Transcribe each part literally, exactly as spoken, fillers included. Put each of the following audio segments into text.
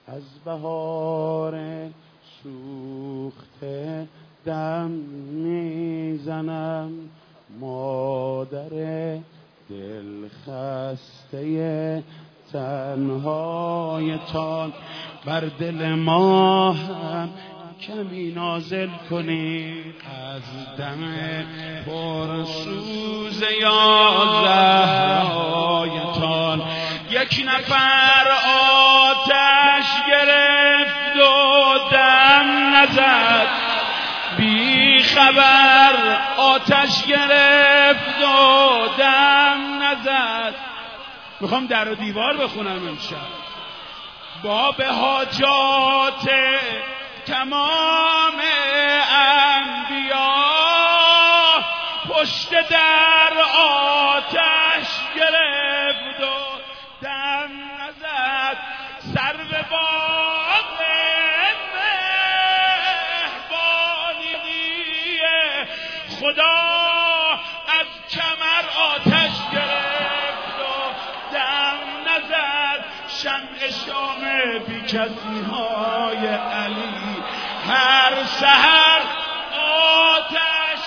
از بهار سوخته دم میزنم، مادر دل خسته تنهایتان، بر دل ما هم کمی نازل کنید از دم پرسوز یازدهایتان. یک نفر آتش گرفت و دم نزد، بی خبر آتش گرفت و دم نزد. میخوام در و دیوار بخونم امشب. باب حاجات تمام انبیا پشت در آتش گرفت و دم نزد. سرو باغ مهربانی خدا از کمر آتش گرفت و دم نزد. شمع شام بی کسی های علی هر سحر آتش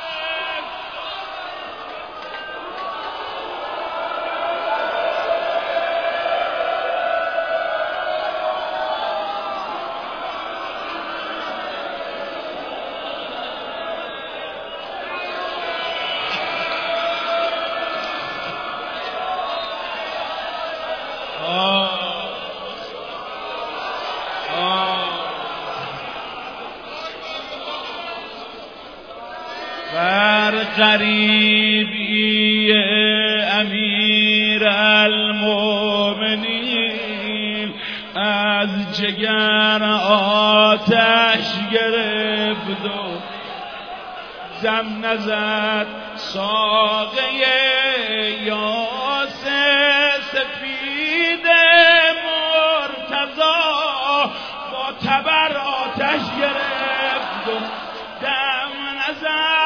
غریبی امیر المؤمنین از جگر آتش گرفت و دم نزد. ساقه یاس سفید مرتضی با تبر آتش گرفت و دم نزد.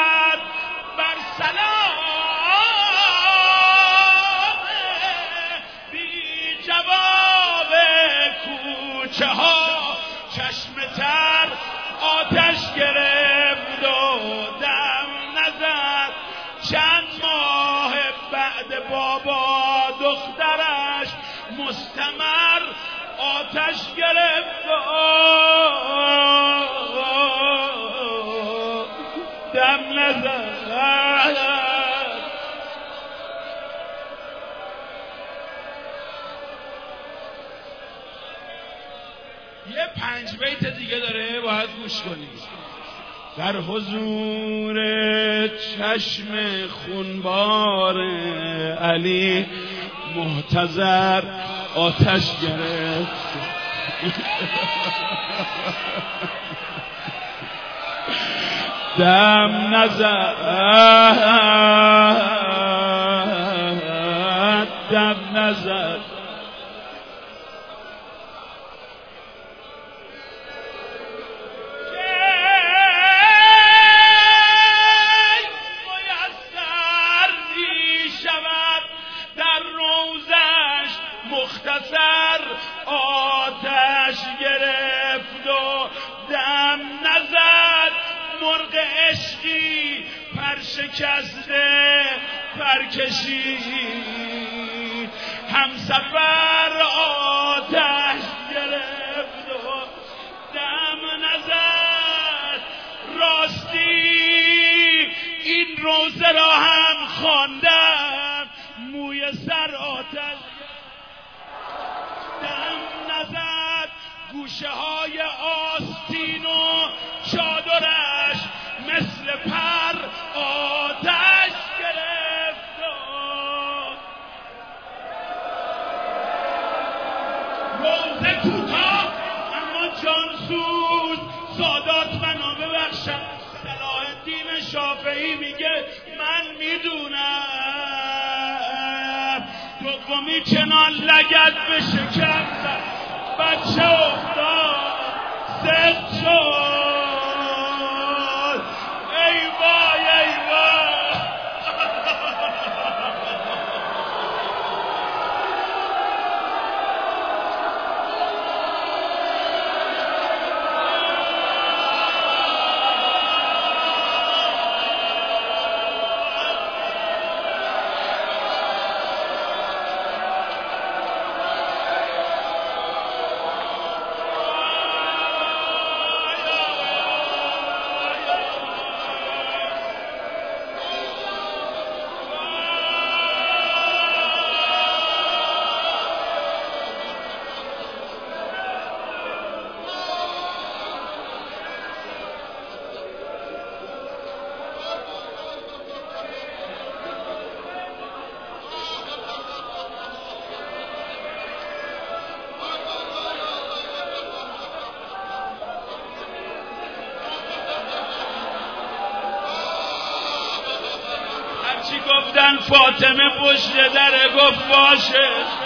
چه ها چشم تر آتش گرفت و دم نزد. چند ماه بعد بابا دخترش مستمر آتش گرفت و دم نزد. یه پنج بیت دیگه داره، باید گوش کنید. در حضور چشم خونبار علی محتضر آتش گرفت دم نزد. دم نزد. مختصر آتش گرفت و دم نزد. مرغ عشقی پر شکسته پر کشید، همسفر آتش گرفت و دم نزد. راستی این روزه را هم خواندم، موی سر آتش دم نزد. گوشه های آستین و چادرش مثل پر آتش گرفت و روزه کوتاه اما جانسوز. سادات بنا ببخشم، صلاح الدین شافعی میگه من میدونم دومی چنان لگد به شکم زد، بچه افتاد سخت شد. ای وای ای وای. گفتن فاطمه پشت در گفت باشه.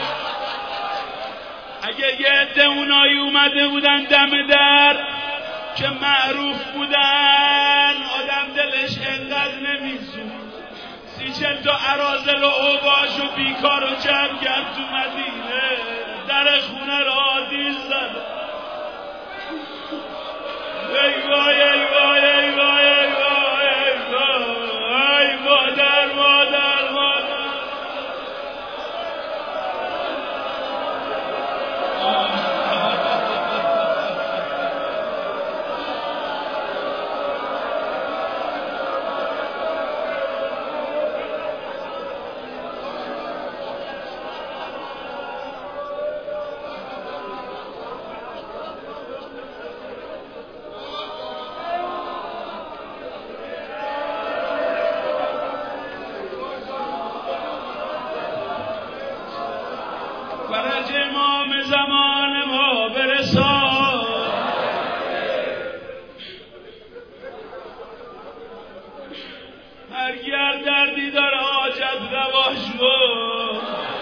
اگه یه عده اونایی اومده بودن دم در که معروف بودن آدم دلش انقدر نمیسود. سی چل تا اراذل و اوباش و بیکار و جمع کرد تو مدینه، در خونه را آتیش زد. ای وای ای وای ای وای ای وای ای وای ای مادر مادر مادر. فرج امام زمان ما برسان، هرگر دردی داره حاجت روا شد.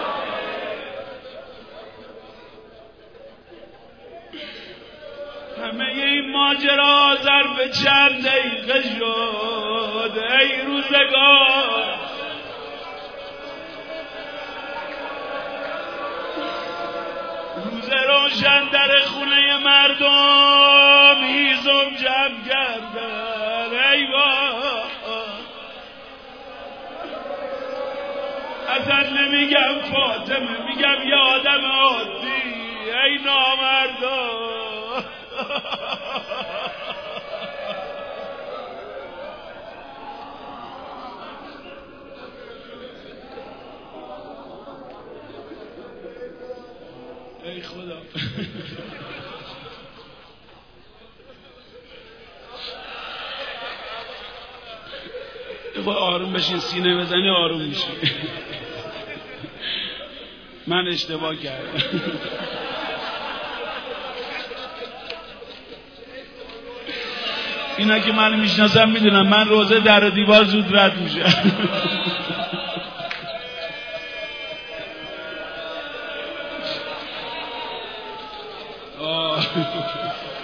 همه این ماجرا ظرف چند دقیقه شد. ای روزگار روز روشن در خونه مردم هیزم جمع کردن. ای وای اصلا نمیگم فاطمه، میگم یه آدم عادی. ای نامردا ای خدا. خود آروم بشین، سینه بزنی آروم میشی. من اشتباه کردم. اینا که من میشناسم میدونم من روزه در و دیوار زود رد میشم. آه